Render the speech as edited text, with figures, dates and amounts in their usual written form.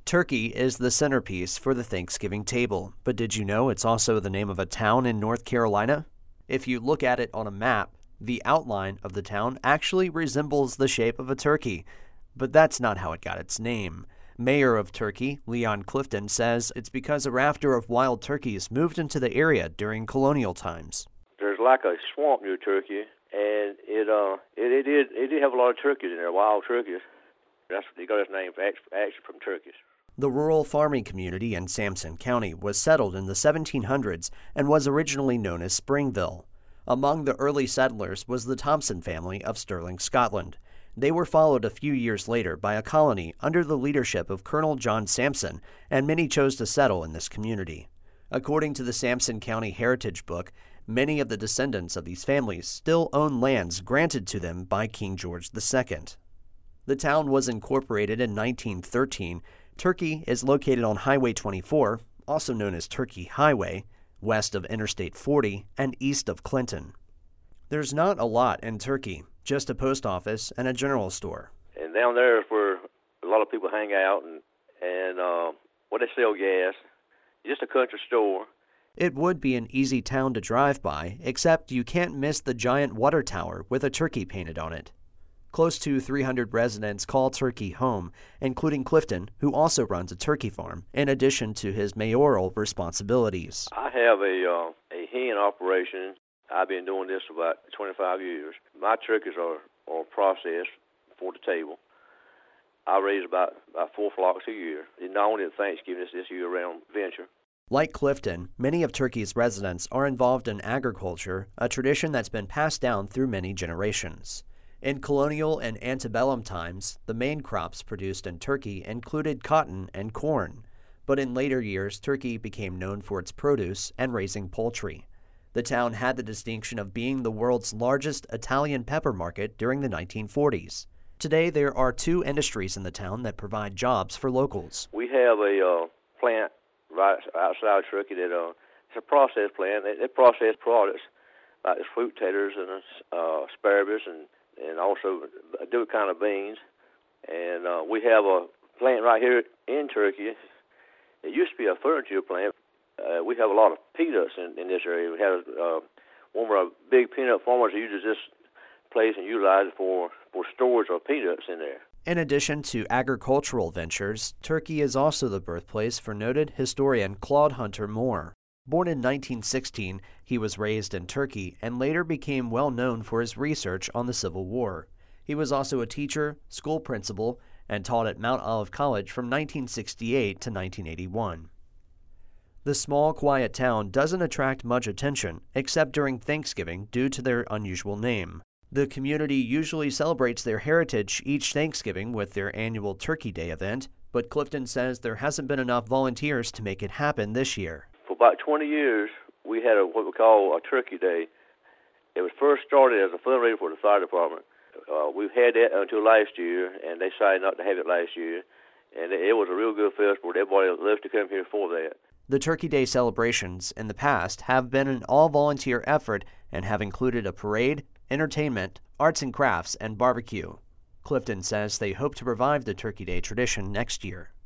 Turkey is the centerpiece for the Thanksgiving table, but did you know it's also the name of a town in North Carolina? If you look at it on a map, the outline of the town actually resembles the shape of a turkey, but that's not how it got its name. Mayor of Turkey, Leon Clifton, says it's because a rafter of wild turkeys moved into the area during colonial times. There's like a swamp near Turkey, and it did have a lot of turkeys in there, wild turkeys. That's they got its name actually from turkeys. The rural farming community in Sampson County was settled in the 1700s and was originally known as Springville. Among the early settlers was the Thompson family of Stirling, Scotland. They were followed a few years later by a colony under the leadership of Colonel John Sampson, and many chose to settle in this community. According to the Sampson County Heritage Book, many of the descendants of these families still own lands granted to them by King George II. The town was incorporated in 1913. Turkey is located on Highway 24, also known as Turkey Highway, west of Interstate 40 and east of Clinton. There's not a lot in Turkey, just a post office and a general store. And down there is where a lot of people hang out and where they sell gas. Just a country store. It would be an easy town to drive by, except you can't miss the giant water tower with a turkey painted on it. Close to 300 residents call Turkey home, including Clifton, who also runs a turkey farm, in addition to his mayoral responsibilities. I have a hen operation. I've been doing this for about 25 years. My turkeys are processed for the table. I raise about 4 flocks a year. And not only at Thanksgiving, it's this year-round venture. Like Clifton, many of Turkey's residents are involved in agriculture, a tradition that's been passed down through many generations. In colonial and antebellum times, the main crops produced in Turkey included cotton and corn. But in later years, Turkey became known for its produce and raising poultry. The town had the distinction of being the world's largest Italian pepper market during the 1940s. Today, there are 2 industries in the town that provide jobs for locals. We have a plant right outside of Turkey that it's a process plant. They process products like fruit taters and asparagus and also different kind of beans. And we have a plant right here in Turkey. It used to be a furniture plant. We have a lot of peanuts in this area. We have one of our big peanut farmers who uses this place and utilize it for storage of peanuts in there. In addition to agricultural ventures, Turkey is also the birthplace for noted historian Claude Hunter Moore. Born in 1916, he was raised in Turkey and later became well known for his research on the Civil War. He was also a teacher, school principal, and taught at Mount Olive College from 1968 to 1981. The small, quiet town doesn't attract much attention, except during Thanksgiving due to their unusual name. The community usually celebrates their heritage each Thanksgiving with their annual Turkey Day event, but Clifton says there hasn't been enough volunteers to make it happen this year. For about 20 years, we had what we call a Turkey Day. It was first started as a fundraiser for the fire department. We've had that until last year, and they decided not to have it last year. And it was a real good festival. Everybody loves to come here for that. The Turkey Day celebrations in the past have been an all-volunteer effort and have included a parade, entertainment, arts and crafts, and barbecue. Clifton says they hope to revive the Turkey Day tradition next year.